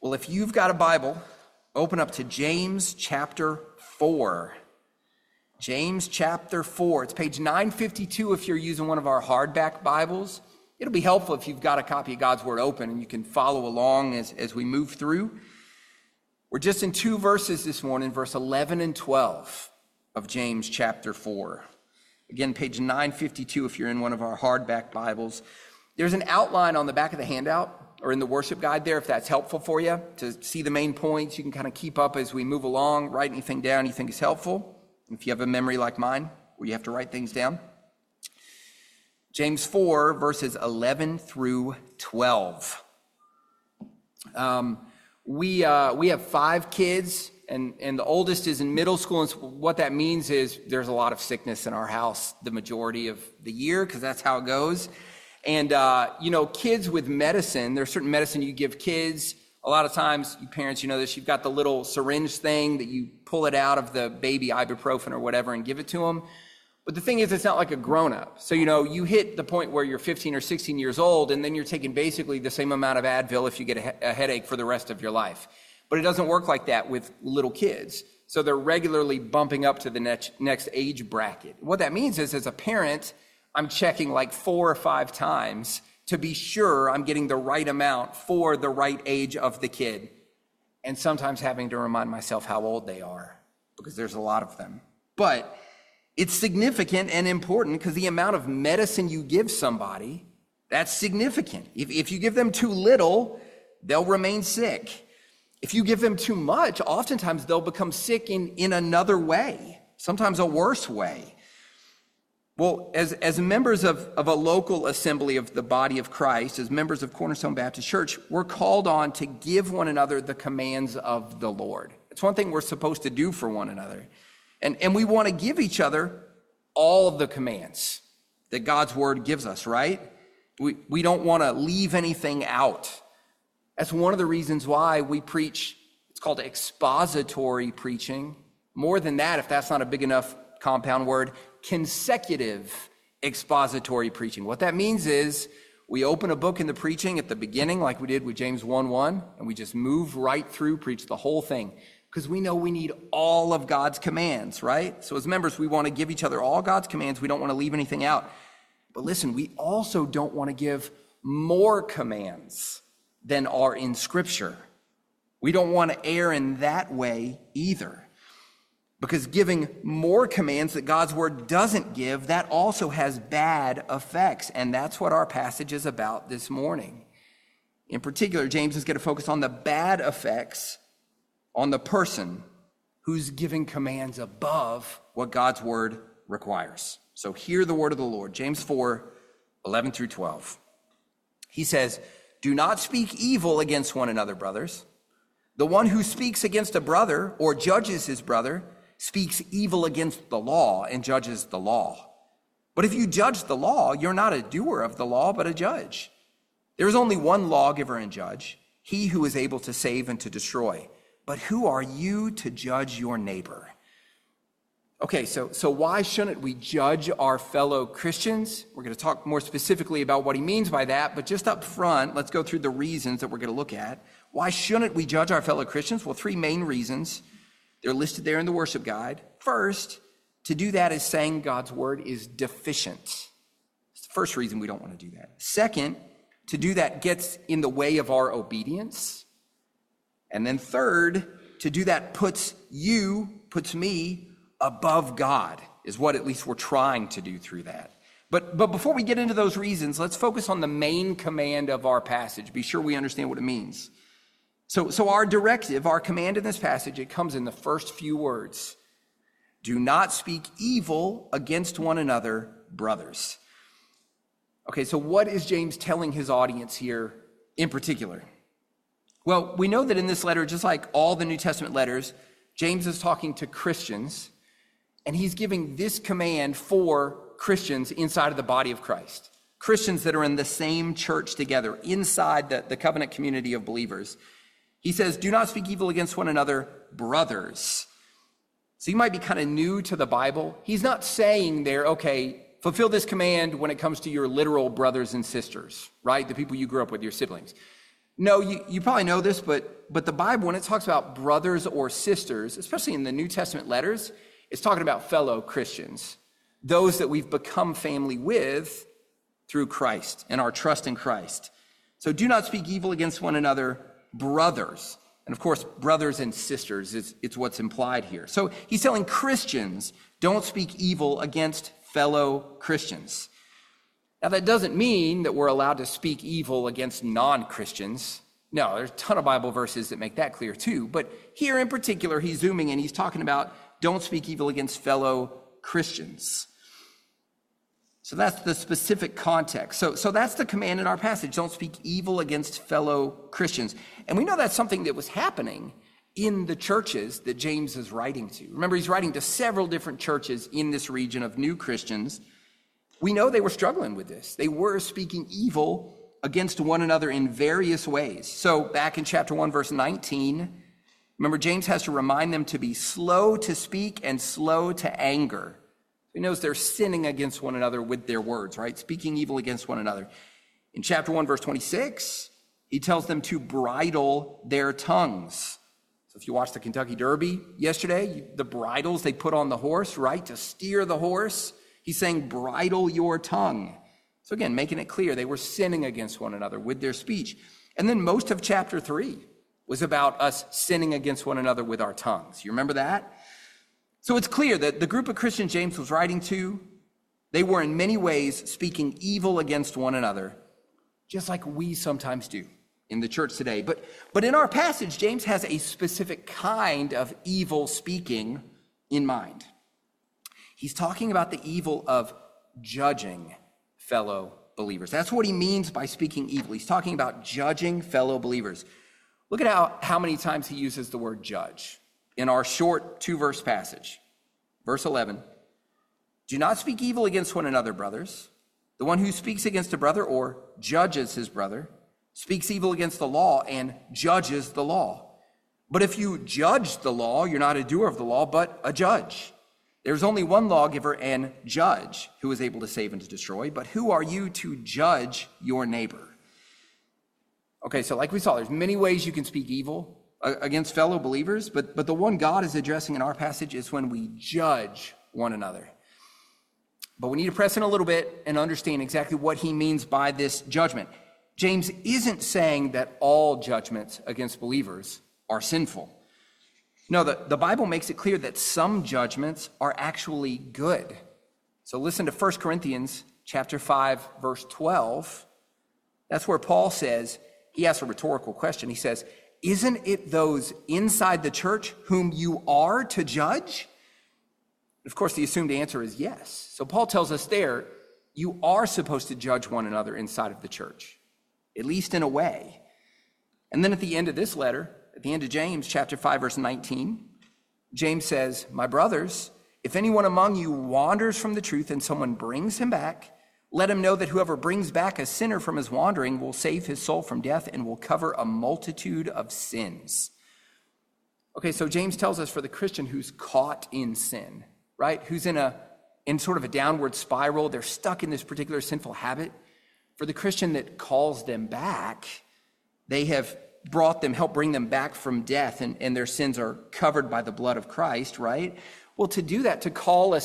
Well, if you've got a Bible, open up to James chapter 4. James chapter 4. It's page 952 if you're using one of our hardback Bibles. It'll be helpful if you've got a copy of God's Word open and you can follow along as we move through. We're just in two verses this morning, verse 11 and 12 of James chapter 4. Again, page 952 if you're in one of our hardback Bibles. There's an outline on the back of the handout or in the worship guide there, if that's helpful for you, to see the main points. You can kind of keep up as we move along, write anything down you think is helpful. If you have a memory like mine, where you have to write things down. James 4, verses 11 through 12. We have 5 kids, and the oldest is in middle school. And so what that means is there's a lot of sickness in our house the majority of the year, because that's how it goes. And, kids with medicine, there's certain medicine you give kids. A lot of times, you parents, you know this, you've got the little syringe thing that you pull it out of the baby ibuprofen or whatever and give it to them. But the thing is, it's not like a grown-up. So, you hit the point where you're 15 or 16 years old, and then you're taking basically the same amount of Advil if you get a headache for the rest of your life. But it doesn't work like that with little kids. So they're regularly bumping up to the next age bracket. What that means is, as a parent, I'm checking like 4 or 5 times to be sure I'm getting the right amount for the right age of the kid. And sometimes having to remind myself how old they are, because there's a lot of them. But it's significant and important because the amount of medicine you give somebody, that's significant. If you give them too little, they'll remain sick. If you give them too much, oftentimes they'll become sick in another way, sometimes a worse way. Well, as members of a local assembly of the body of Christ, as members of Cornerstone Baptist Church, we're called on to give one another the commands of the Lord. It's one thing we're supposed to do for one another. And we want to give each other all of the commands that God's Word gives us, right? We don't want to leave anything out. That's one of the reasons why we preach, it's called expository preaching. More than that, if that's not a big enough compound word, consecutive expository preaching. What that means is we open a book in the preaching at the beginning, like we did with James 1:1, and we just move right through, preach the whole thing, because we know we need all of God's commands, right? So as members, we want to give each other all God's commands. We don't want to leave anything out. But listen, we also don't want to give more commands than are in Scripture. We don't want to err in that way either. Because giving more commands that God's Word doesn't give, that also has bad effects. And that's what our passage is about this morning. In particular, James is going to focus on the bad effects on the person who's giving commands above what God's Word requires. So hear the word of the Lord. James 4, 11 through 12. He says, "Do not speak evil against one another, brothers. The one who speaks against a brother or judges his brother speaks evil against the law and judges the law. But if you judge the law, you're not a doer of the law, but a judge. There is only one lawgiver and judge, he who is able to save and to destroy. But who are you to judge your neighbor?" Okay, so why shouldn't we judge our fellow Christians? We're going to talk more specifically about what he means by that, but just up front, let's go through the reasons that we're going to look at. Why shouldn't we judge our fellow Christians? Well, 3 main reasons. They're listed there in the worship guide. First, to do that is saying God's Word is deficient. It's the first reason we don't want to do that. Second, to do that gets in the way of our obedience. And then third, to do that puts me above God, is what at least we're trying to do through that. But before we get into those reasons, let's focus on the main command of our passage. Be sure we understand what it means. So our directive, our command in this passage, it comes in the first few words. Do not speak evil against one another, brothers. Okay, so what is James telling his audience here in particular? Well, we know that in this letter, just like all the New Testament letters, James is talking to Christians, and he's giving this command for Christians inside of the body of Christ. Christians that are in the same church together, inside the covenant community of believers. He says, do not speak evil against one another, brothers. So you might be kind of new to the Bible. He's not saying there, okay, fulfill this command when it comes to your literal brothers and sisters, right? The people you grew up with, your siblings. No, you probably know this, but the Bible, when it talks about brothers or sisters, especially in the New Testament letters, it's talking about fellow Christians, those that we've become family with through Christ and our trust in Christ. So do not speak evil against one another, brothers. And of course, brothers and sisters it's what's implied here. So he's telling Christians, don't speak evil against fellow Christians. Now, that doesn't mean that we're allowed to speak evil against non-Christians. No, there's a ton of Bible verses that make that clear too. But here in particular, he's zooming in. He's talking about don't speak evil against fellow Christians. So that's the specific context. So that's the command in our passage. Don't speak evil against fellow Christians. And we know that's something that was happening in the churches that James is writing to. Remember, he's writing to several different churches in this region of new Christians. We know they were struggling with this. They were speaking evil against one another in various ways. So back in chapter 1, verse 19, remember, James has to remind them to be slow to speak and slow to anger. He knows they're sinning against one another with their words, right? Speaking evil against one another. In chapter 1, verse 26, he tells them to bridle their tongues. So if you watched the Kentucky Derby yesterday, the bridles they put on the horse, right, to steer the horse, he's saying bridle your tongue. So again, making it clear they were sinning against one another with their speech. And then most of chapter 3 was about us sinning against one another with our tongues. You remember that? So it's clear that the group of Christians James was writing to, they were in many ways speaking evil against one another, just like we sometimes do in the church today. But in our passage, James has a specific kind of evil speaking in mind. He's talking about the evil of judging fellow believers. That's what he means by speaking evil. He's talking about judging fellow believers. Look at how many times he uses the word judge in our short 2-verse passage. Verse 11, do not speak evil against one another, brothers. The one who speaks against a brother or judges his brother speaks evil against the law and judges the law. But if you judge the law, you're not a doer of the law, but a judge. There's only one lawgiver and judge who is able to save and to destroy, but who are you to judge your neighbor? Okay, so like we saw, there's many ways you can speak evil against fellow believers, but the one God is addressing in our passage is when we judge one another. But we need to press in a little bit and understand exactly what he means by this judgment. James isn't saying that all judgments against believers are sinful. No, the Bible makes it clear that some judgments are actually good. So listen to 1 Corinthians chapter 5, verse 12. That's where Paul says, he asks a rhetorical question. He says, isn't it those inside the church whom you are to judge? Of course, the assumed answer is yes. So Paul tells us there, you are supposed to judge one another inside of the church, at least in a way. And then at the end of this letter, at the end of James chapter 5, verse 19, James says, my brothers, if anyone among you wanders from the truth and someone brings him back, let him know that whoever brings back a sinner from his wandering will save his soul from death and will cover a multitude of sins. Okay, so James tells us for the Christian who's caught in sin, right? Who's in sort of a downward spiral, they're stuck in this particular sinful habit. For the Christian that calls them back, they have helped bring them back from death, and their sins are covered by the blood of Christ, right? Well, to do that, to call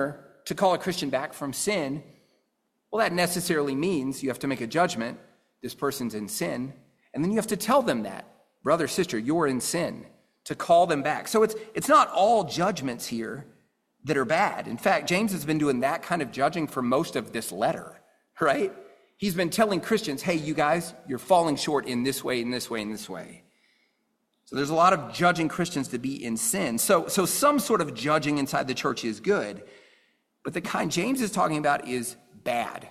a Christian back from sin, well, that necessarily means you have to make a judgment. This person's in sin. And then you have to tell them that, brother, sister, you're in sin, to call them back. So it's not all judgments here that are bad. In fact, James has been doing that kind of judging for most of this letter, right? He's been telling Christians, hey, you guys, you're falling short in this way, in this way, in this way. So there's a lot of judging Christians to be in sin. So some sort of judging inside the church is good, but the kind James is talking about is bad.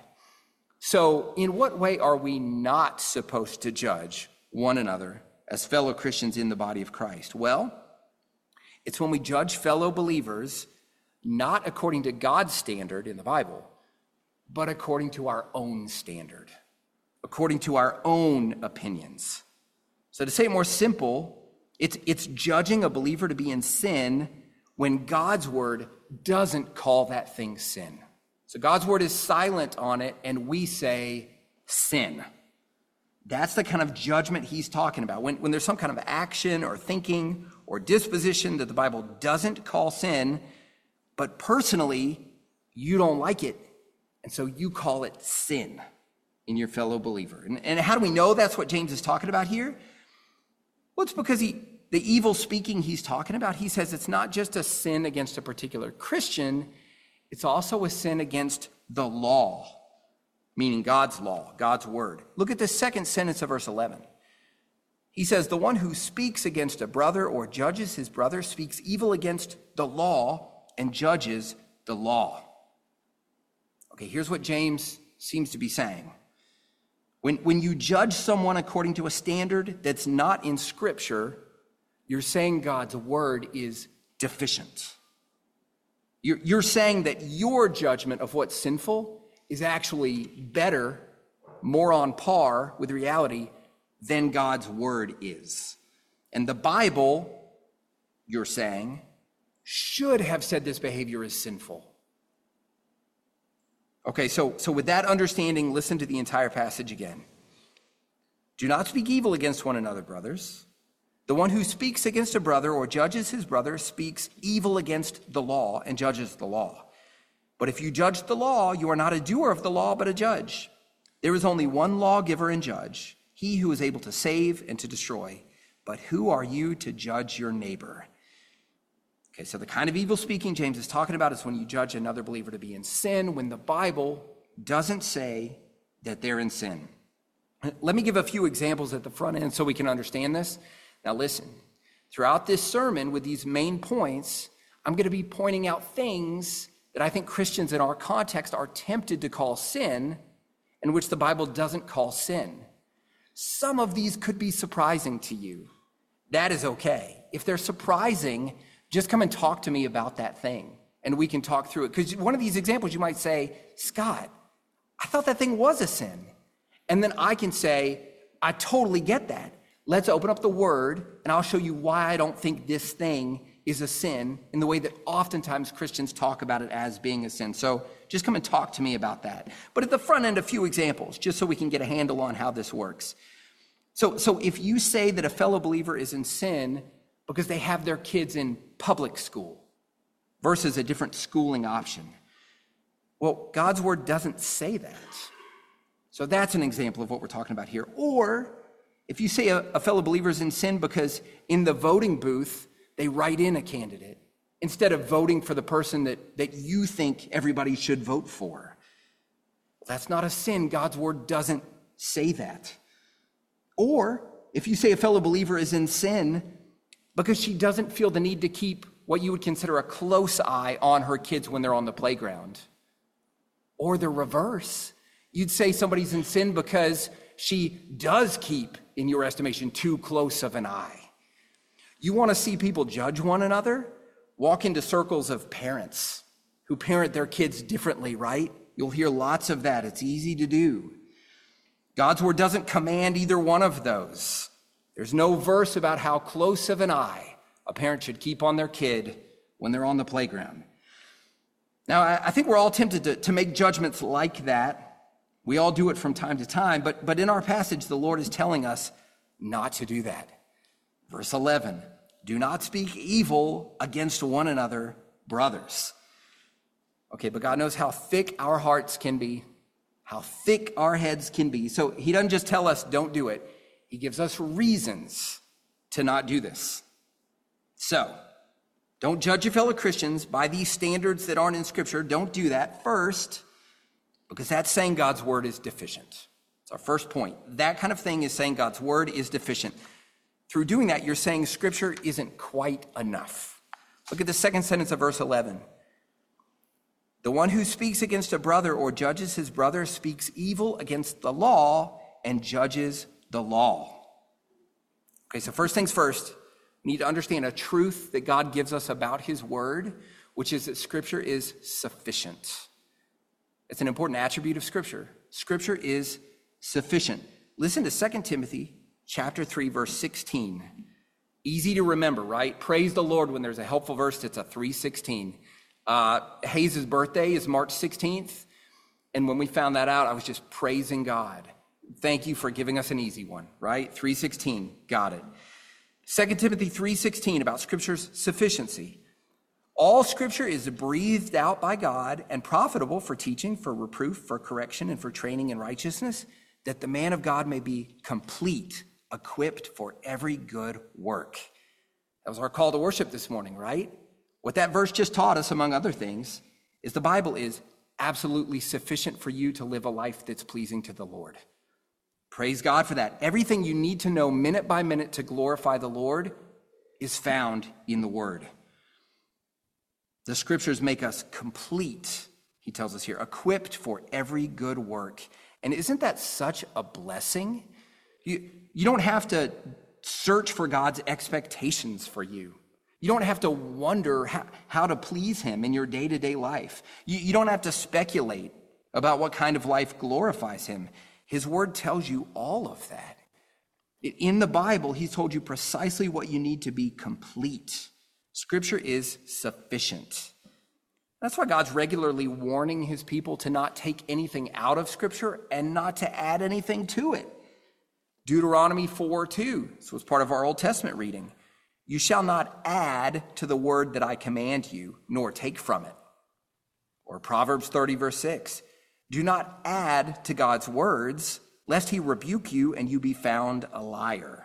So in what way are we not supposed to judge one another as fellow Christians in the body of Christ? Well, it's when we judge fellow believers not according to God's standard in the Bible, but according to our own standard, according to our own opinions. So to say it more simple, it's judging a believer to be in sin when God's word doesn't call that thing sin. So God's word is silent on it, and we say sin. That's the kind of judgment he's talking about. When there's some kind of action or thinking or disposition that the Bible doesn't call sin, but personally, you don't like it, and so you call it sin in your fellow believer. And how do we know that's what James is talking about here? Well, it's because the evil speaking he's talking about, he says it's not just a sin against a particular Christian, it's also a sin against the law, meaning God's law, God's word. Look at the second sentence of verse 11. He says, the one who speaks against a brother or judges his brother speaks evil against the law and judges the law. Okay, here's what James seems to be saying. When you judge someone according to a standard that's not in Scripture, you're saying God's word is deficient. You're saying that your judgment of what's sinful is actually better, more on par with reality than God's word is. And the Bible, you're saying, should have said this behavior is sinful. Okay, so with that understanding, listen to the entire passage again. Do not speak evil against one another, brothers. The one who speaks against a brother or judges his brother speaks evil against the law and judges the law. But if you judge the law, you are not a doer of the law, but a judge. There is only one lawgiver and judge, he who is able to save and to destroy. But who are you to judge your neighbor? Okay, so the kind of evil speaking James is talking about is when you judge another believer to be in sin, when the Bible doesn't say that they're in sin. Let me give a few examples at the front end so we can understand this. Now listen, throughout this sermon with these main points, I'm going to be pointing out things that I think Christians in our context are tempted to call sin, and which the Bible doesn't call sin. Some of these could be surprising to you. That is okay. If they're surprising, just come and talk to me about that thing, and we can talk through it. Because one of these examples, you might say, Scott, I thought that thing was a sin. And then I can say, I totally get that. Let's open up the Word, and I'll show you why I don't think this thing is a sin in the way that oftentimes Christians talk about it as being a sin. So just come and talk to me about that. But at the front end, a few examples, just so we can get a handle on how this works. So if you say that a fellow believer is in sin because they have their kids in public school versus a different schooling option, well, God's word doesn't say that. So that's an example of what we're talking about here. Or if you say a fellow believer is in sin because in the voting booth, they write in a candidate instead of voting for the person that you think everybody should vote for. Well, that's not a sin. God's word doesn't say that. Or if you say a fellow believer is in sin because she doesn't feel the need to keep what you would consider a close eye on her kids when they're on the playground. Or the reverse. You'd say somebody's in sin because she does keep, in your estimation, too close of an eye. You want to see people judge one another? Walk into circles of parents who parent their kids differently, right? You'll hear lots of that. It's easy to do. God's word doesn't command either one of those. There's no verse about how close of an eye a parent should keep on their kid when they're on the playground. Now, I think we're all tempted to make judgments like that. We all do it from time to time, but in our passage, the Lord is telling us not to do that. Verse 11, do not speak evil against one another, brothers. Okay, but God knows how thick our hearts can be, how thick our heads can be. So he doesn't just tell us don't do it. He gives us reasons to not do this. So, don't judge your fellow Christians by these standards that aren't in Scripture. Don't do that first, because that's saying God's word is deficient. It's our first point. That kind of thing is saying God's word is deficient. Through doing that, you're saying Scripture isn't quite enough. Look at the second sentence of verse 11. The one who speaks against a brother or judges his brother speaks evil against the law and judges the law. Okay, so first things first, we need to understand a truth that God gives us about his word, which is that Scripture is sufficient. It's an important attribute of Scripture. Scripture is sufficient. Listen to 2 Timothy chapter 3, verse 16. Easy to remember, right? Praise the Lord when there's a helpful verse. It's a 3:16. Hayes' birthday is March 16th. And when we found that out, I was just praising God. thank you for giving us an easy one, right? 3:16, got it. 2 Timothy 3:16 about Scripture's sufficiency. All Scripture is breathed out by God and profitable for teaching, for reproof, for correction, and for training in righteousness, that the man of God may be complete, equipped for every good work. That was our call to worship this morning, right? What that verse just taught us, among other things, is the Bible is absolutely sufficient for you to live a life that's pleasing to the Lord. Praise God for that. Everything you need to know minute by minute to glorify the Lord is found in the Word. The Scriptures make us complete, he tells us here, equipped for every good work. And isn't that such a blessing? You don't have to search for God's expectations for you. You don't have to wonder how to please him in your day-to-day life. You don't have to speculate about what kind of life glorifies him. His word tells you all of that. In the Bible, he's told you precisely what you need to be complete. Scripture is sufficient. That's why God's regularly warning his people to not take anything out of Scripture and not to add anything to it. Deuteronomy 4:2, this was part of our Old Testament reading. You shall not add to the word that I command you, nor take from it. Or Proverbs 30, verse 6. Do not add to God's words, lest he rebuke you and you be found a liar.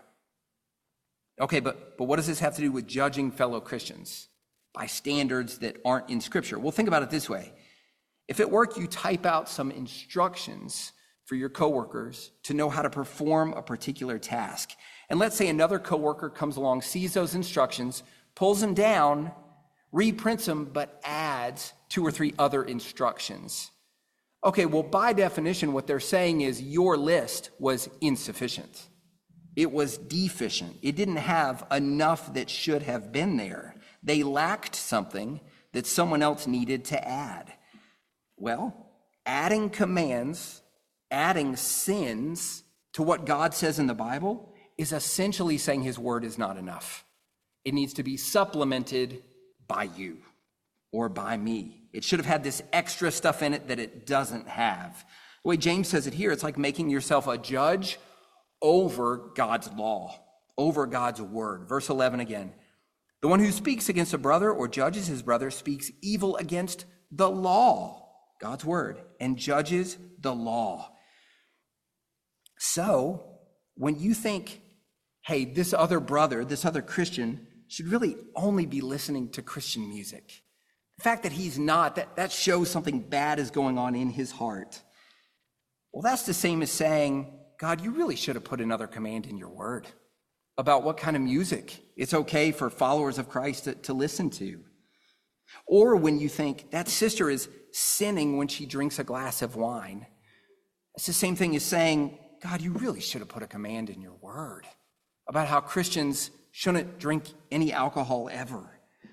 Okay, but what does this have to do with judging fellow Christians by standards that aren't in Scripture? Well, think about it this way. If at work you type out some instructions for your coworkers to know how to perform a particular task, and let's say another coworker comes along, sees those instructions, pulls them down, reprints them, but adds 2 or 3 other instructions. Okay, well, by definition, what they're saying is your list was insufficient. It was deficient. It didn't have enough that should have been there. They lacked something that someone else needed to add. Well, adding commands, adding sins to what God says in the Bible is essentially saying his word is not enough. It needs to be supplemented by you or by me. It should have had this extra stuff in it that it doesn't have. The way James says it here, it's like making yourself a judge over God's law, over God's word. Verse 11 again. The one who speaks against a brother or judges his brother speaks evil against the law, God's word, and judges the law. So when you think, hey, this other brother, this other Christian should really only be listening to Christian music. The fact that he's not, that shows something bad is going on in his heart. Well, that's the same as saying, God, you really should have put another command in your word about what kind of music it's okay for followers of Christ to listen to. Or when you think that sister is sinning when she drinks a glass of wine, it's the same thing as saying, God, you really should have put a command in your word about how Christians shouldn't drink any alcohol ever.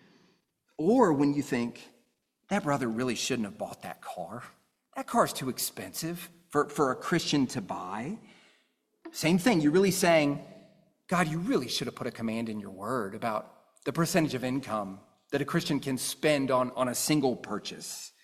Or when you think, that brother really shouldn't have bought that car. That car's too expensive for a Christian to buy. Same thing, you're really saying, God, you really should have put a command in your word about the percentage of income that a Christian can spend on a single purchase.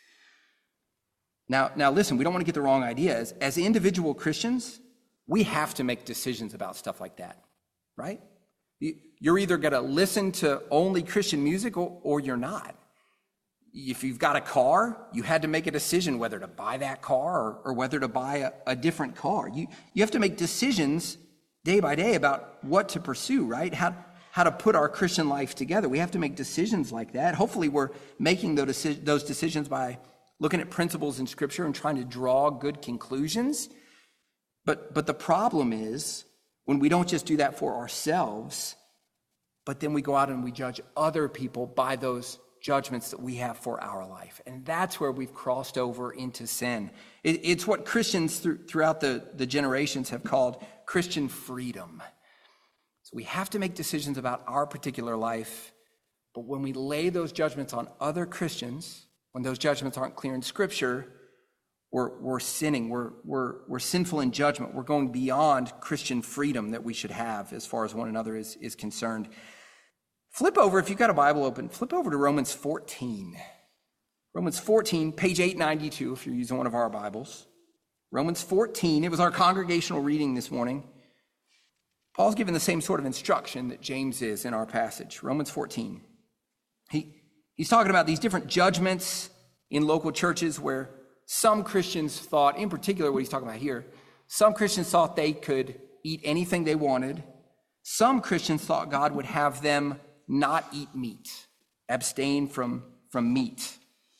Now listen, we don't want to get the wrong idea. As individual Christians, we have to make decisions about stuff like that, right? You're either going to listen to only Christian music or you're not. If you've got a car, you had to make a decision whether to buy that car or whether to buy a different car. You have to make decisions day by day about what to pursue, right? How to put our Christian life together. We have to make decisions like that. Hopefully we're making those decisions by looking at principles in Scripture and trying to draw good conclusions. But the problem is when we don't just do that for ourselves, but then we go out and we judge other people by those judgments that we have for our life. And that's where we've crossed over into sin. It's what Christians throughout the generations have called Christian freedom. So we have to make decisions about our particular life, but when we lay those judgments on other Christians, when those judgments aren't clear in Scripture, we're sinning. We're sinful in judgment. We're going beyond Christian freedom that we should have as far as one another is concerned. Flip over, if you've got a Bible open, flip over to Romans 14. Romans 14, page 892, if you're using one of our Bibles. Romans 14, it was our congregational reading this morning. Paul's given the same sort of instruction that James is in our passage. Romans 14. He's talking about these different judgments in local churches where some Christians thought, in particular what he's talking about here, some Christians thought they could eat anything they wanted. Some Christians thought God would have them not eat meat, abstain from meat.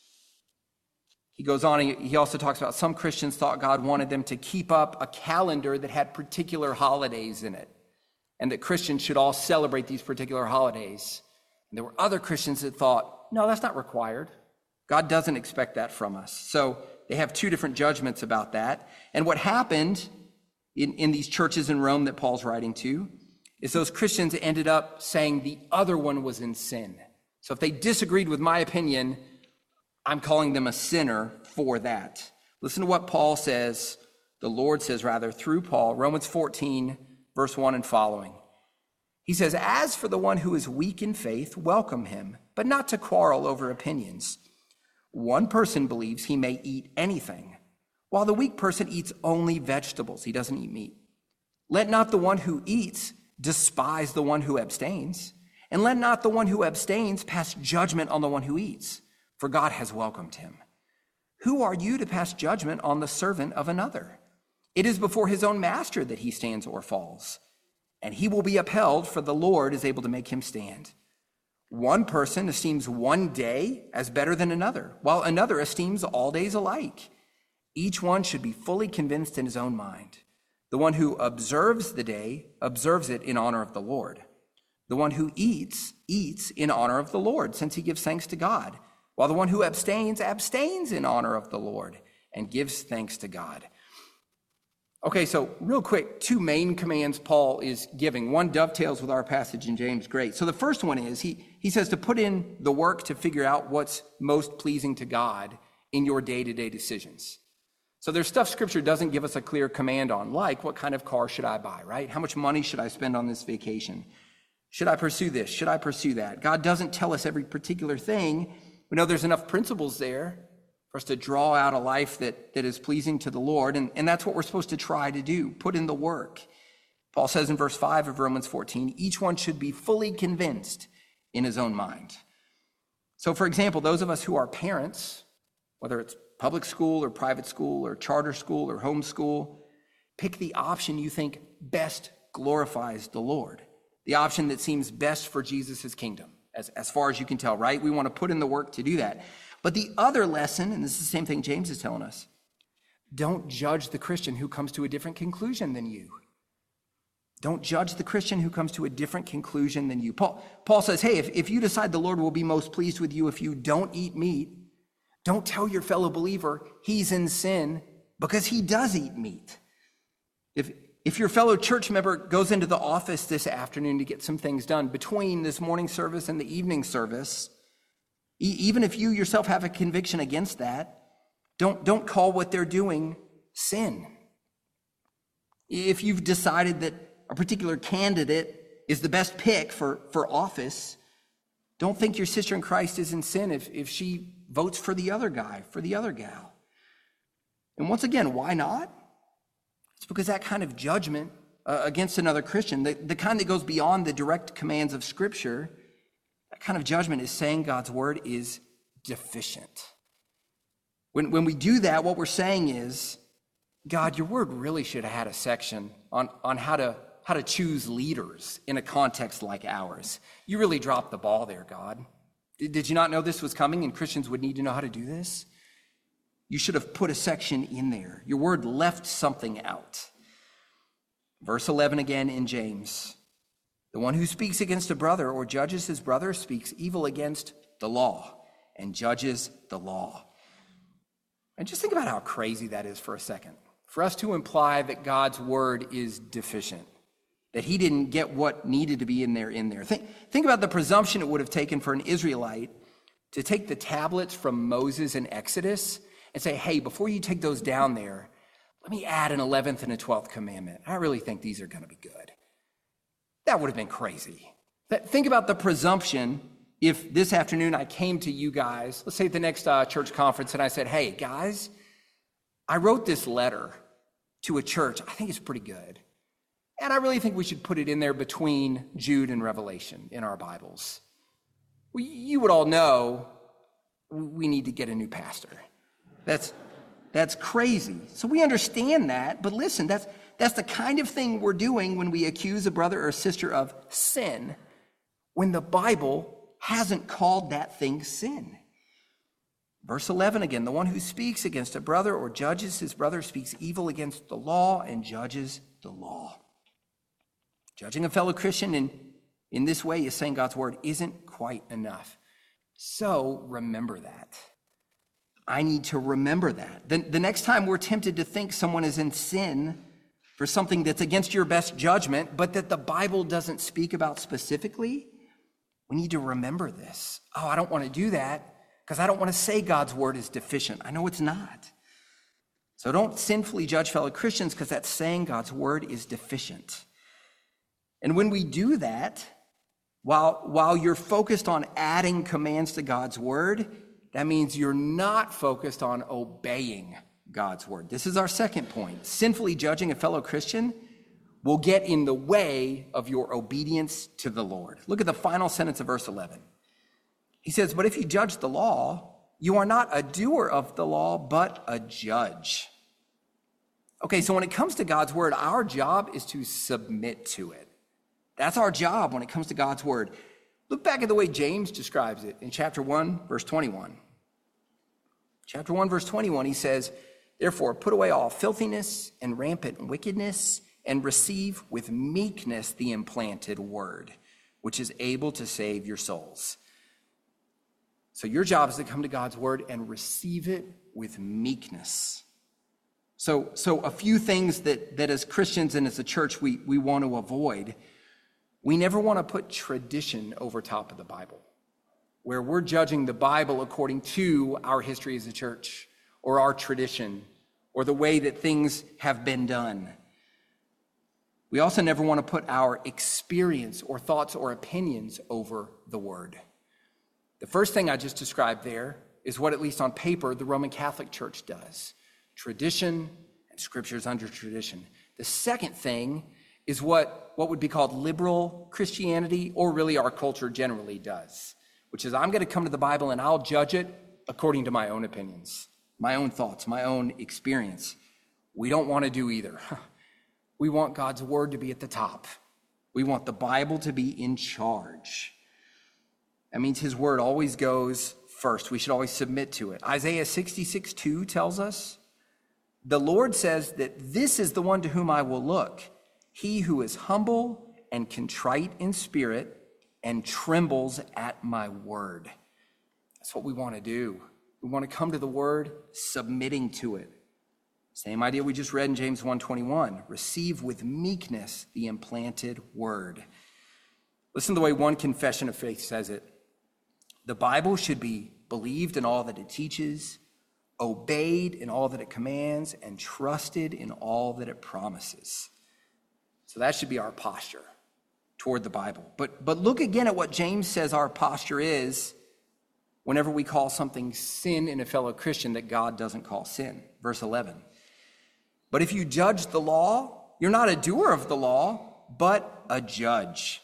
He goes on, he also talks about some Christians thought God wanted them to keep up a calendar that had particular holidays in it, and that Christians should all celebrate these particular holidays. And there were other Christians that thought, no, that's not required. God doesn't expect that from us. So they have two different judgments about that. And what happened in these churches in Rome that Paul's writing to is those Christians ended up saying the other one was in sin. So if they disagreed with my opinion, I'm calling them a sinner for that. Listen to what Paul says, the Lord says rather, through Paul, Romans 14, verse 1 and following. He says, as for the one who is weak in faith, welcome him, but not to quarrel over opinions. One person believes he may eat anything, while the weak person eats only vegetables. He doesn't eat meat. Let not the one who eats despise the one who abstains, and let not the one who abstains pass judgment on the one who eats, for God has welcomed him. Who are you to pass judgment on the servant of another? It is before his own master that he stands or falls, and he will be upheld, for the Lord is able to make him stand. One person esteems one day as better than another, while another esteems all days alike. Each one should be fully convinced in his own mind. The one who observes the day observes it in honor of the Lord. The one who eats, eats in honor of the Lord, since he gives thanks to God, while the one who abstains, abstains in honor of the Lord and gives thanks to God. Okay, so real quick, two main commands Paul is giving. One dovetails with our passage in James. Great. So the first one is he says to put in the work to figure out what's most pleasing to God in your day-to-day decisions. So there's stuff Scripture doesn't give us a clear command on, like what kind of car should I buy, right? How much money should I spend on this vacation? Should I pursue this? Should I pursue that? God doesn't tell us every particular thing. We know there's enough principles there for us to draw out a life that is pleasing to the Lord, and that's what we're supposed to try to do, put in the work. Paul says in verse 5 of Romans 14, each one should be fully convinced in his own mind. So, for example, those of us who are parents, whether it's public school or private school or charter school or homeschool, pick the option you think best glorifies the Lord, the option that seems best for Jesus' kingdom, as far as you can tell, right? We want to put in the work to do that. But the other lesson, and this is the same thing James is telling us, don't judge the Christian who comes to a different conclusion than you. Don't judge the Christian who comes to a different conclusion than you. Paul says, hey, if you decide the Lord will be most pleased with you if you don't eat meat, don't tell your fellow believer he's in sin because he does eat meat. If your fellow church member goes into the office this afternoon to get some things done between this morning service and the evening service, even if you yourself have a conviction against that, don't call what they're doing sin. If you've decided that a particular candidate is the best pick for office, don't think your sister in Christ is in sin if she votes for the other guy, for the other gal. And once again, why not? It's because that kind of judgment against another Christian, the kind that goes beyond the direct commands of Scripture, that kind of judgment is saying God's word is deficient. When we do that, what we're saying is, God, your word really should have had a section on how to choose leaders in a context like ours. You really dropped the ball there, God. Did you not know this was coming and Christians would need to know how to do this? You should have put a section in there. Your word left something out. Verse 11 again in James. The one who speaks against a brother or judges his brother speaks evil against the law and judges the law. And just think about how crazy that is for a second. For us to imply that God's word is deficient, that he didn't get what needed to be in there. Think about the presumption it would have taken for an Israelite to take the tablets from Moses in Exodus and say, hey, before you take those down there, let me add an 11th and a 12th commandment. I really think these are going to be good. That would have been crazy. Think about the presumption if this afternoon I came to you guys, let's say at the next church conference, and I said, hey, guys, I wrote this letter to a church. I think it's pretty good. And I really think we should put it in there between Jude and Revelation in our Bibles. You would all know we need to get a new pastor. That's crazy. So we understand that, but listen, that's the kind of thing we're doing when we accuse a brother or sister of sin, when the Bible hasn't called that thing sin. Verse 11 again, the one who speaks against a brother or judges his brother speaks evil against the law and judges the law. Judging a fellow Christian in this way is saying God's word isn't quite enough. So remember that. I need to remember that. The next time we're tempted to think someone is in sin for something that's against your best judgment, but that the Bible doesn't speak about specifically, we need to remember this. Oh, I don't want to do that because I don't want to say God's word is deficient. I know it's not. So don't sinfully judge fellow Christians because that's saying God's word is deficient. And when we do that, while you're focused on adding commands to God's word, that means you're not focused on obeying God's word. This is our second point. Sinfully judging a fellow Christian will get in the way of your obedience to the Lord. Look at the final sentence of verse 11. He says, but if you judge the law, you are not a doer of the law, but a judge. Okay, so when it comes to God's word, our job is to submit to it. That's our job when it comes to God's word. Look back at the way James describes it in chapter 1, verse 21. Chapter 1, verse 21, he says, therefore, put away all filthiness and rampant wickedness and receive with meekness the implanted word, which is able to save your souls. So your job is to come to God's word and receive it with meekness. So a few things that as Christians and as a church we want to avoid. We never want to put tradition over top of the Bible, where we're judging the Bible according to our history as a church or our tradition or the way that things have been done. We also never want to put our experience or thoughts or opinions over the word. The first thing I just described there is what, at least on paper, the Roman Catholic Church does. Tradition and scriptures under tradition. The second thing is what would be called liberal Christianity, or really our culture generally does, which is I'm going to come to the Bible and I'll judge it according to my own opinions, my own thoughts, my own experience. We don't want to do either. We want God's word to be at the top. We want the Bible to be in charge. That means his word always goes first. We should always submit to it. Isaiah 66:2 tells us, the Lord says that this is the one to whom I will look, he who is humble and contrite in spirit and trembles at my word. That's what we want to do. We want to come to the word submitting to it. Same idea we just read in James 1:21. Receive with meekness the implanted word. Listen to the way one confession of faith says it. The Bible should be believed in all that it teaches, obeyed in all that it commands, and trusted in all that it promises. So that should be our posture toward the Bible. But look again at what James says our posture is whenever we call something sin in a fellow Christian that God doesn't call sin. Verse 11. But if you judge the law, you're not a doer of the law, but a judge.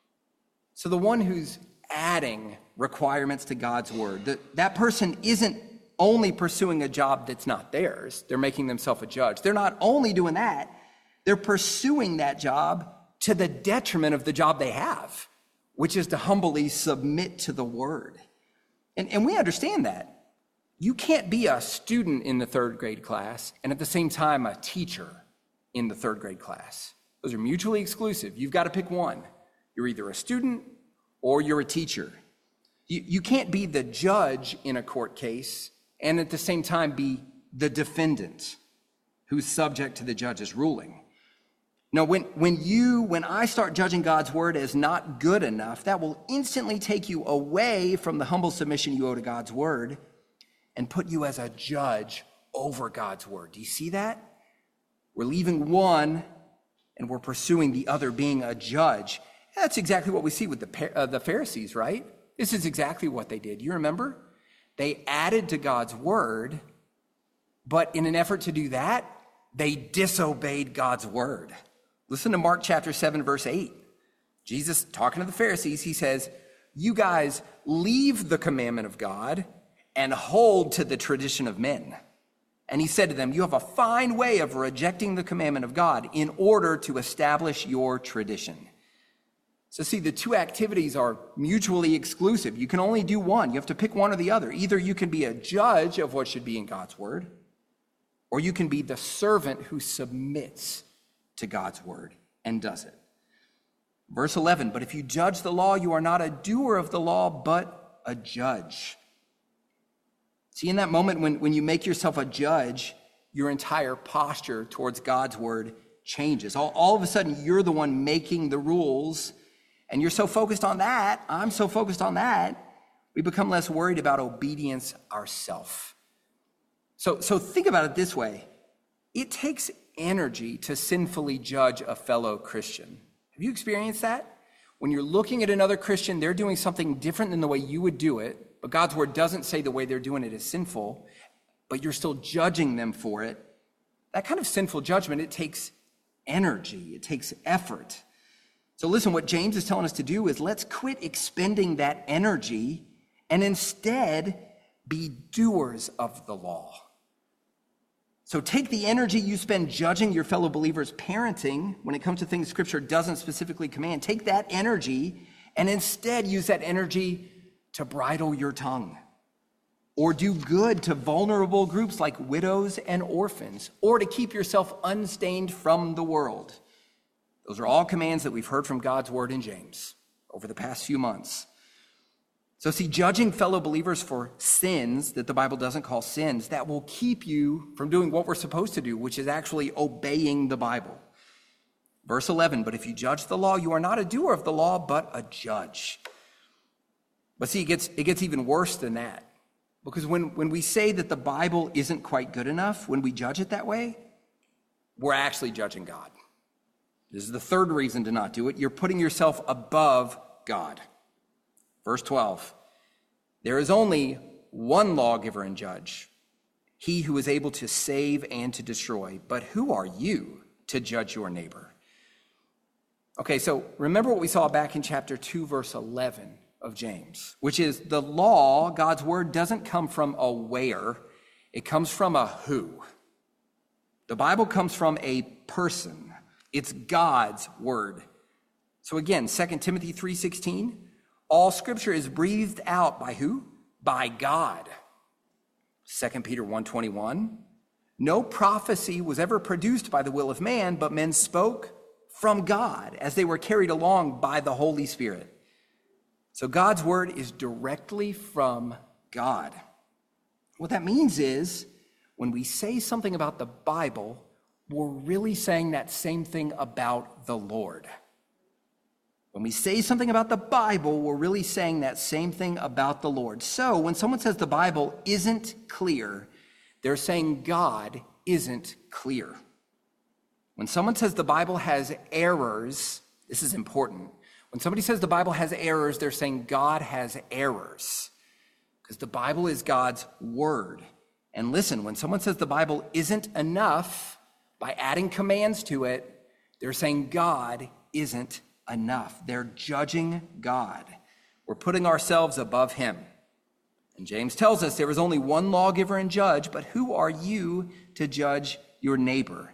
So the one who's adding requirements to God's word, that person isn't only pursuing a job that's not theirs. They're making themselves a judge. They're not only doing that, they're pursuing that job to the detriment of the job they have, which is to humbly submit to the word. And we understand that. You can't be a student in the third grade class and at the same time a teacher in the third grade class. Those are mutually exclusive. You've got to pick one. You're either a student or you're a teacher. You can't be the judge in a court case and at the same time be the defendant who's subject to the judge's ruling. No, when I start judging God's word as not good enough, that will instantly take you away from the humble submission you owe to God's word and put you as a judge over God's word. Do you see that? We're leaving one and we're pursuing the other, being a judge. That's exactly what we see with the Pharisees, right? This is exactly what they did. You remember? They added to God's word But in an effort to do that, they disobeyed God's word. Listen to Mark chapter 7, verse 8. Jesus, talking to the Pharisees, he says, "You guys leave the commandment of God and hold to the tradition of men." And he said to them, "You have a fine way of rejecting the commandment of God in order to establish your tradition." So see, the two activities are mutually exclusive. You can only do one. You have to pick one or the other. Either you can be a judge of what should be in God's word, or you can be the servant who submits to God's word and does it. Verse 11, "But if you judge the law, you are not a doer of the law, but a judge." See, in that moment when you make yourself a judge, your entire posture towards God's word changes. All of a sudden, you're the one making the rules, and you're so focused on that, I'm so focused on that, we become less worried about obedience ourselves. So think about it this way. It takes energy to sinfully judge a fellow Christian. Have you experienced that? When you're looking at another Christian, they're doing something different than the way you would do it, but God's word doesn't say the way they're doing it is sinful, but you're still judging them for it. That kind of sinful judgment, it takes energy, it takes effort. So listen, what James is telling us to do is let's quit expending that energy and instead be doers of the law. So take the energy you spend judging your fellow believers' parenting when it comes to things Scripture doesn't specifically command. Take that energy and instead use that energy to bridle your tongue or do good to vulnerable groups like widows and orphans, or to keep yourself unstained from the world. Those are all commands that we've heard from God's word in James over the past few months. So see, judging fellow believers for sins that the Bible doesn't call sins, that will keep you from doing what we're supposed to do, which is actually obeying the Bible. Verse 11, "But if you judge the law, you are not a doer of the law, but a judge." But see, it gets even worse than that. Because when we say that the Bible isn't quite good enough, when we judge it that way, we're actually judging God. This is the third reason to not do it. You're putting yourself above God. Verse 12, "There is only one lawgiver and judge, he who is able to save and to destroy. But who are you to judge your neighbor?" Okay, so remember what we saw back in chapter 2, verse 11 of James, which is the law, God's word, doesn't come from a where, it comes from a who. The Bible comes from a person. It's God's word. So again, 2 Timothy 3:16, all scripture is breathed out by who? By God. 2 Peter 1:21, no prophecy was ever produced by the will of man, but men spoke from God as they were carried along by the Holy Spirit. So God's word is directly from God. What that means is when we say something about the Bible, we're really saying that same thing about the Lord. When we say something about the Bible, we're really saying that same thing about the Lord. So when someone says the Bible isn't clear, they're saying God isn't clear. When someone says the Bible has errors, this is important. When somebody says the Bible has errors, they're saying God has errors, because the Bible is God's word. And listen, when someone says the Bible isn't enough by adding commands to it, they're saying God isn't enough. They're judging God. We're putting ourselves above him. And James tells us there is only one lawgiver and judge, but who are you to judge your neighbor?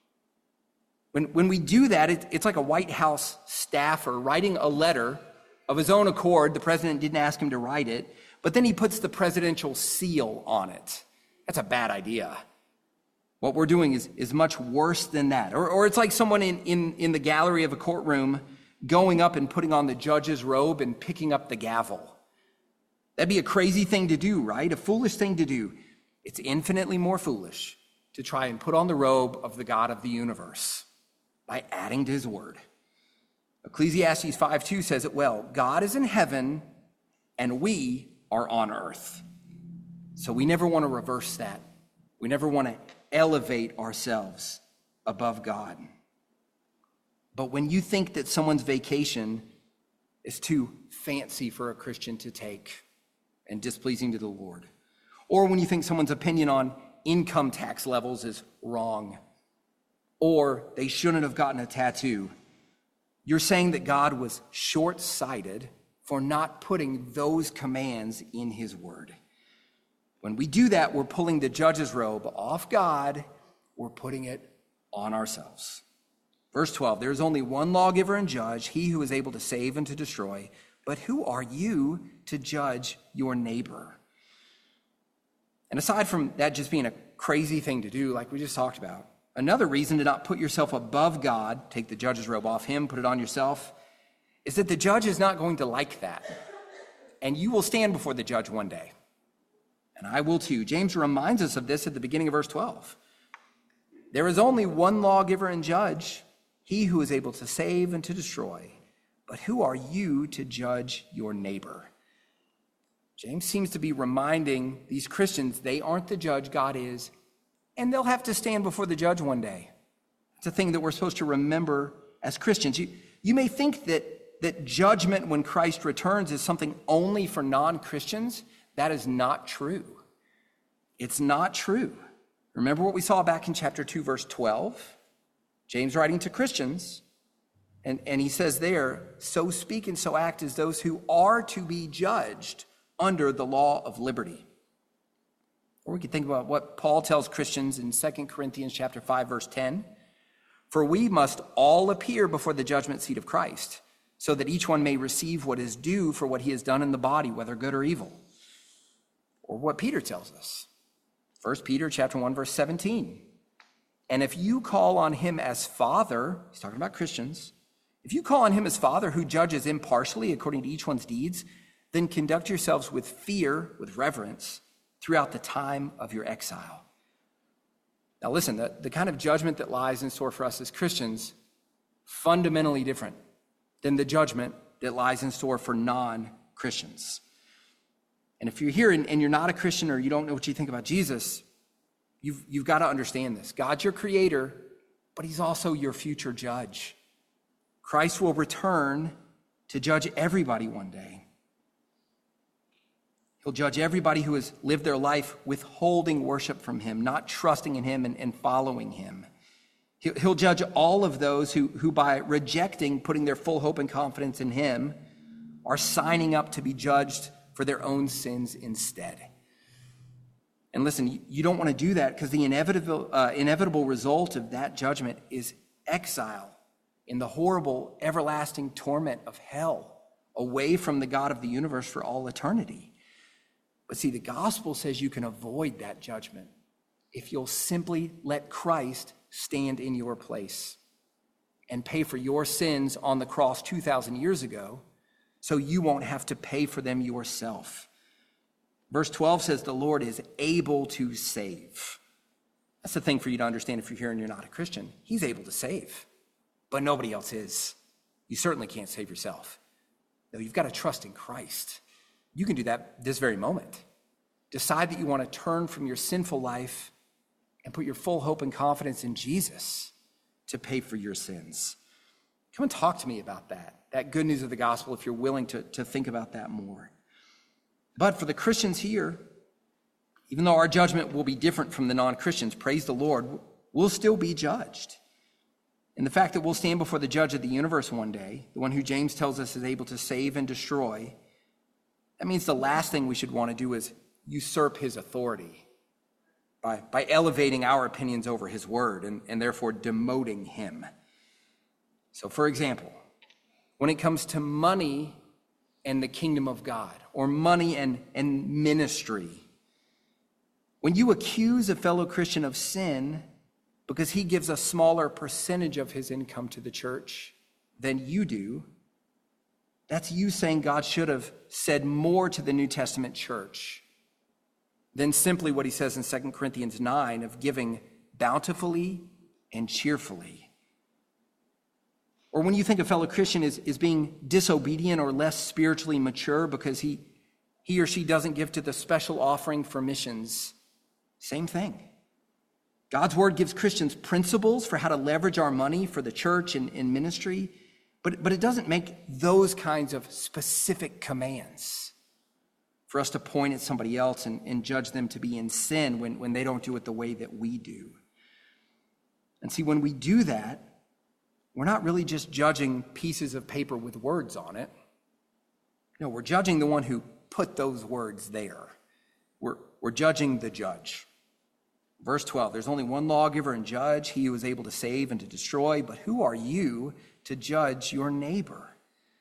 When we do that, it's like a White House staffer writing a letter of his own accord. The president didn't ask him to write it, but then he puts the presidential seal on it. That's a bad idea. What we're doing is much worse than that. Or it's like someone in the gallery of a courtroom going up and putting on the judge's robe and picking up the gavel. That'd be a crazy thing to do, right? A foolish thing to do. It's infinitely more foolish to try and put on the robe of the God of the universe by adding to his word. Ecclesiastes 5:2 says it well. God is in heaven and we are on earth. So we never want to reverse that. We never want to elevate ourselves above God. But when you think that someone's vacation is too fancy for a Christian to take and displeasing to the Lord, or when you think someone's opinion on income tax levels is wrong, or they shouldn't have gotten a tattoo. You're saying that God was short-sighted for not putting those commands in his word. When we do that, we're pulling the judge's robe off God, we're putting it on ourselves. Verse 12, there is only one lawgiver and judge, he who is able to save and to destroy. But who are you to judge your neighbor? And aside from that just being a crazy thing to do, like we just talked about, another reason to not put yourself above God, take the judge's robe off him, put it on yourself, is that the judge is not going to like that. And you will stand before the judge one day. And I will too. James reminds us of this at the beginning of verse 12. There is only one lawgiver and judge, he who is able to save and to destroy. But who are you to judge your neighbor? James seems to be reminding these Christians they aren't the judge, God is, and they'll have to stand before the judge one day. It's a thing that we're supposed to remember as Christians. You may think that judgment when Christ returns is something only for non-Christians. That is not true. It's not true. Remember what we saw back in chapter 2, verse 12? James writing to Christians, and he says there, so speak and so act as those who are to be judged under the law of liberty. Or we could think about what Paul tells Christians in 2 Corinthians chapter 5, verse 10. For we must all appear before the judgment seat of Christ, so that each one may receive what is due for what he has done in the body, whether good or evil. Or what Peter tells us. 1 Peter chapter 1, verse 17. And if you call on him as Father, he's talking about Christians, if you call on him as Father who judges impartially according to each one's deeds, then conduct yourselves with fear, with reverence, throughout the time of your exile. Now listen, the kind of judgment that lies in store for us as Christians, fundamentally different than the judgment that lies in store for non-Christians. And if you're here and you're not a Christian or you don't know what you think about Jesus, you've got to understand this. God's your creator, but he's also your future judge. Christ will return to judge everybody one day. He'll judge everybody who has lived their life withholding worship from him, not trusting in him and following him. He'll judge all of those who by rejecting putting their full hope and confidence in him are signing up to be judged for their own sins instead. And listen, you don't want to do that because the inevitable result of that judgment is exile in the horrible, everlasting torment of hell, away from the God of the universe for all eternity. But see, the gospel says you can avoid that judgment if you'll simply let Christ stand in your place and pay for your sins on the cross 2,000 years ago, so you won't have to pay for them yourself. Verse 12 says the Lord is able to save. That's the thing for you to understand if you're here and you're not a Christian. He's able to save, but nobody else is. You certainly can't save yourself. No, you've got to trust in Christ. You can do that this very moment. Decide that you want to turn from your sinful life and put your full hope and confidence in Jesus to pay for your sins. Come and talk to me about that good news of the gospel, if you're willing to think about that more. But for the Christians here, even though our judgment will be different from the non-Christians, praise the Lord, we'll still be judged. And the fact that we'll stand before the judge of the universe one day, the one who James tells us is able to save and destroy, that means the last thing we should want to do is usurp his authority by elevating our opinions over his word and therefore demoting him. So, for example, when it comes to money and the kingdom of God, or money and ministry, when you accuse a fellow Christian of sin because he gives a smaller percentage of his income to the church than you do, that's you saying God should have said more to the New Testament church than simply what he says in 2 Corinthians 9 of giving bountifully and cheerfully. Or when you think a fellow Christian is being disobedient or less spiritually mature because he or she doesn't give to the special offering for missions, same thing. God's word gives Christians principles for how to leverage our money for the church and in ministry, but it doesn't make those kinds of specific commands. for us to point at somebody else and judge them to be in sin when they don't do it the way that we do. And see, when we do that, we're not really just judging pieces of paper with words on it. No, we're judging the one who put those words there. We're judging the judge. Verse 12, there's only one lawgiver and judge, he who is able to save and to destroy, but who are you to judge your neighbor?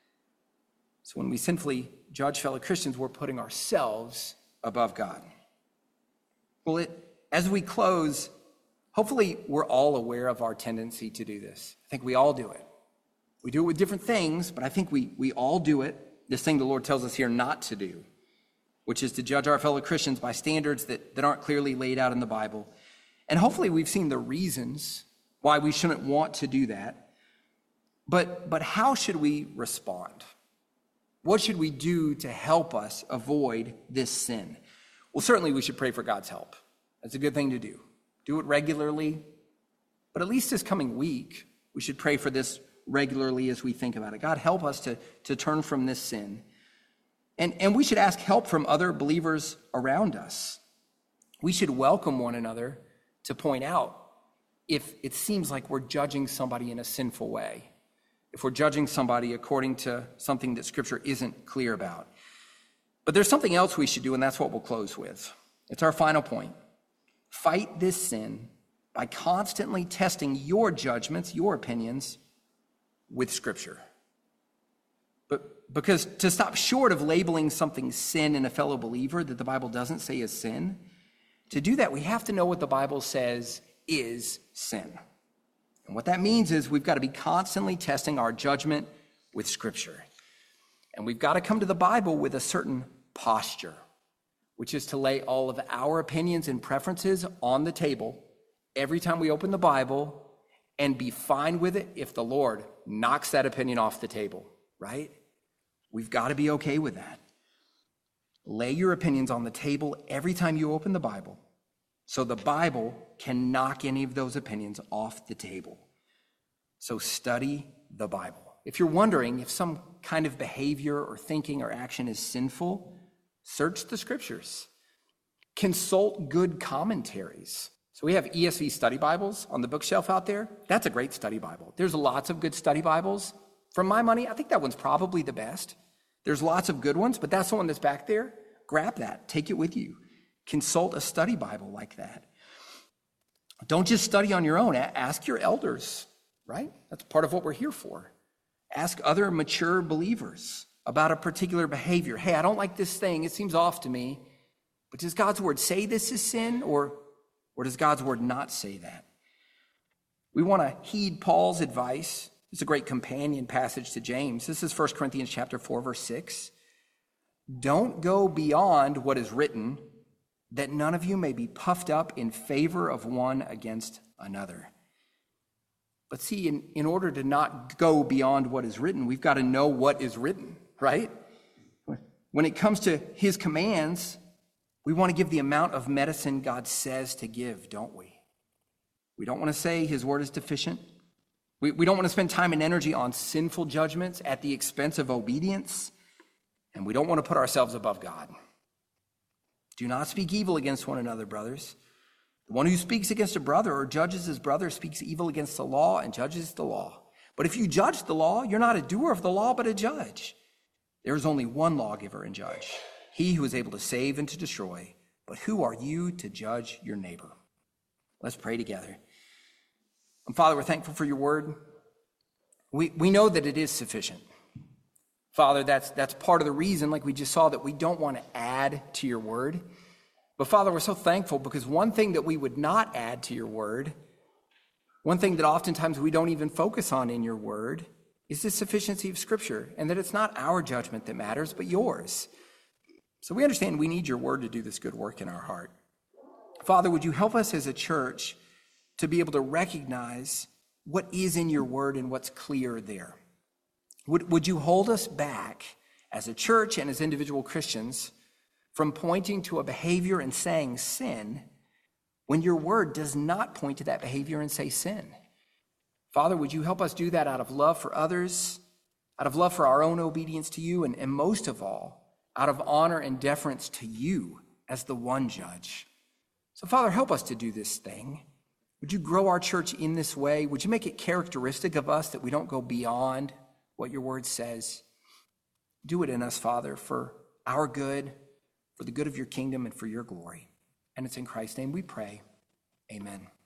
So when we sinfully judge fellow Christians, we're putting ourselves above God. Well, as we close, hopefully we're all aware of our tendency to do this. I think we all do it. We do it with different things, but I think we all do it. This thing the Lord tells us here not to do, which is to judge our fellow Christians by standards that aren't clearly laid out in the Bible. And hopefully we've seen the reasons why we shouldn't want to do that. But how should we respond? What should we do to help us avoid this sin? Well, certainly we should pray for God's help. That's a good thing to do. Do it regularly. But at least this coming week, we should pray for this regularly as we think about it. God, help us to turn from this sin. And we should ask help from other believers around us. We should welcome one another to point out if it seems like we're judging somebody in a sinful way, if we're judging somebody according to something that Scripture isn't clear about. But there's something else we should do, and that's what we'll close with. It's our final point. Fight this sin by constantly testing your judgments, your opinions, with Scripture. Because to stop short of labeling something sin in a fellow believer that the Bible doesn't say is sin, to do that, we have to know what the Bible says is sin. And what that means is we've got to be constantly testing our judgment with Scripture. And we've got to come to the Bible with a certain posture, which is to lay all of our opinions and preferences on the table every time we open the Bible and be fine with it if the Lord knocks that opinion off the table, right? We've got to be okay with that. Lay your opinions on the table every time you open the Bible, so the Bible can knock any of those opinions off the table. So study the Bible. If you're wondering if some kind of behavior or thinking or action is sinful, search the Scriptures. Consult good commentaries. So we have ESV study Bibles on the bookshelf out there. That's a great study Bible. There's lots of good study Bibles. For my money, I think that one's probably the best. There's lots of good ones, but that's the one that's back there. Grab that. Take it with you. Consult a study Bible like that. Don't just study on your own. Ask your elders, right? That's part of what we're here for. Ask other mature believers about a particular behavior. Hey, I don't like this thing. It seems off to me. But does God's word say this is sin, or does God's word not say that? We want to heed Paul's advice. It's a great companion passage to James. This is 1 Corinthians chapter 4, verse 6. Don't go beyond what is written, that none of you may be puffed up in favor of one against another. But see, in order to not go beyond what is written, we've got to know what is written, right? When it comes to his commands, we want to give the amount of medicine God says to give, don't we? We don't want to say his word is deficient. We don't want to spend time and energy on sinful judgments at the expense of obedience, and we don't want to put ourselves above God. Do not speak evil against one another, brothers. The one who speaks against a brother or judges his brother speaks evil against the law and judges the law. But if you judge the law, you're not a doer of the law, but a judge. There is only one lawgiver and judge, he who is able to save and to destroy. But who are you to judge your neighbor? Let's pray together. And Father, we're thankful for your word. We know that it is sufficient. Father, that's part of the reason, like we just saw, that we don't want to add to your word. But Father, we're so thankful because one thing that we would not add to your word, one thing that oftentimes we don't even focus on in your word, is the sufficiency of Scripture, and that it's not our judgment that matters, but yours. So we understand we need your word to do this good work in our heart. Father, would you help us as a church to be able to recognize what is in your word and what's clear there? Would you hold us back as a church and as individual Christians from pointing to a behavior and saying sin when your word does not point to that behavior and say sin? Father, would you help us do that out of love for others, out of love for our own obedience to you, and most of all, out of honor and deference to you as the one judge. So, Father, help us to do this thing. Would you grow our church in this way? Would you make it characteristic of us that we don't go beyond what your word says? Do it in us, Father, for our good, for the good of your kingdom, and for your glory. And it's in Christ's name we pray. Amen.